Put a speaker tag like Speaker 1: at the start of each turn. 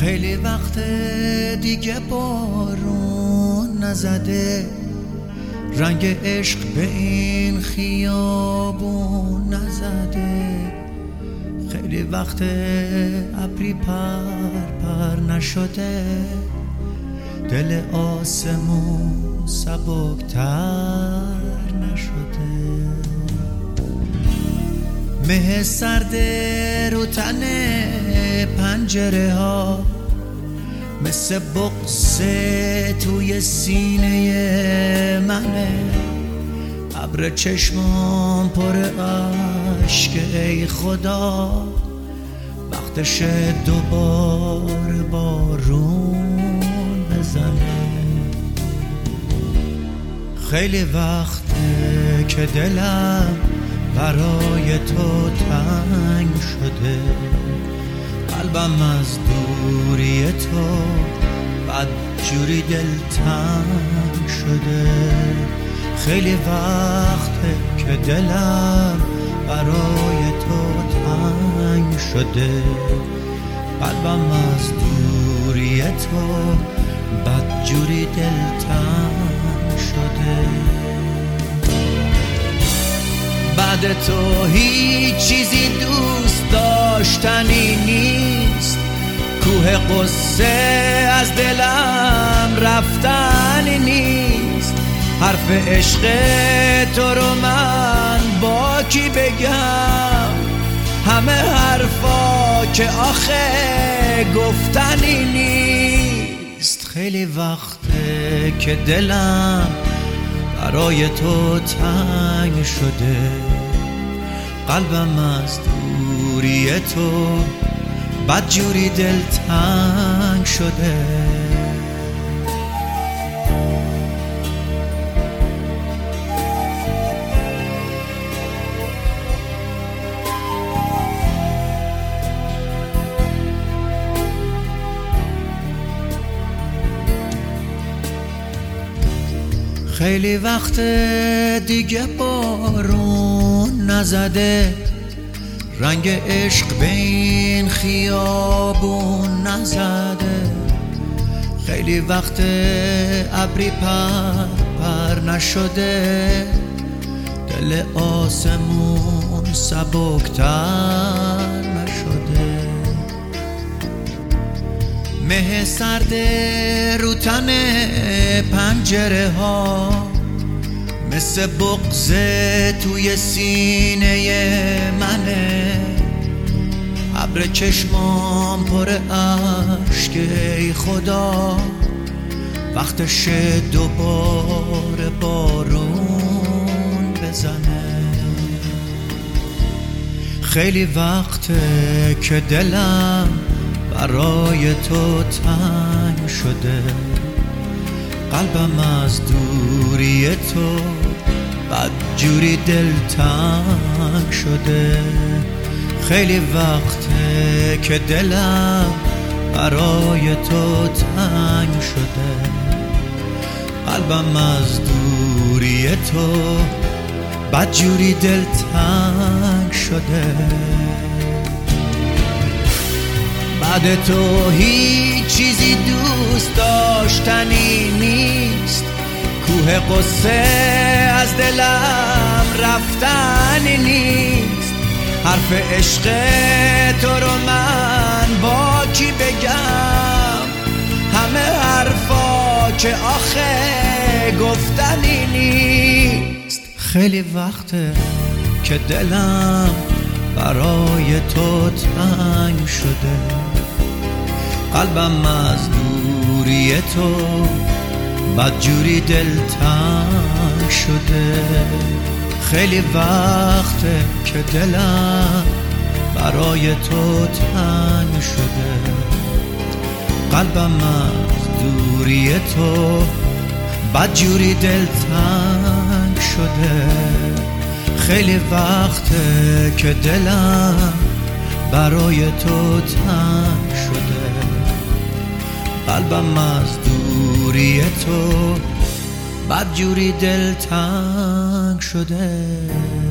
Speaker 1: خیلی وقت دیگه بارون نزده، رنگ عشق به این خیابون نزده. خیلی وقت ابری پر نشده، دل آسمون سبکتر نشده. مه سرد رو تن پنجره ها، مثل بغض توی سینه منه. ابر چشمام پر اشک، ای خدا وقتش دوباره بارون بزنه. خیلی وقته که دلم برای تو تنگ شده، قلبم از دوری تو بدجوری دلتنگ شده. خیلی وقته که دلم برای تو تنگ شده، قلبم از دوری تو بدجوری دلتنگ شده. بعد تو هیچ چیزی دوست داشتنی نیست، کوه قصه از دلم رفتنی نیست. حرف عشق تو رو من با کی بگم، همه حرفا که آخه گفتنی نیست. خیلی وقته که دلم برای تو تنگ شده، قلبم از دوری تو بدجوری دلتنگ شده. خیلی وقت دیگه بارون نزده، رنگ عشق به این خیابون نزده. خیلی وقت ابری پر نشده، دل آسمون سبکتر نشده. مه سرد رو تن پنجره ها، مثل بغض توی سینه منه. ابر چشمام پر اشک، ای خدا وقتش دوباره بارون بزنه. خیلی وقته که دلم برای تو تنگ شده، قلبم از دوری تو بدجوری دلتنگ شده. خیلی وقته که دلم برای تو تنگ شده، قلبم از دوری تو بدجوری دلتنگ شده. بعد تو هیچ چیزی دوست داشتنی نیست، کوه قصه از دلم رفتنی نیست. حرف عشق تو رو من با کی بگم، همه حرفا که آخه گفتنی نیست. خیلی وقته که دلم برای تو تنگ شده، قلبم از دوری تو بدجوری دلتنگ شده. خیلی وقته که دلم برای تو تنگ شده، قلبم از دوری تو بدجوری دلتنگ شده. خیلی وقته که دلم برای تو تنگ شده، قلبم از دوری تو بدجوری دلتنگ شده.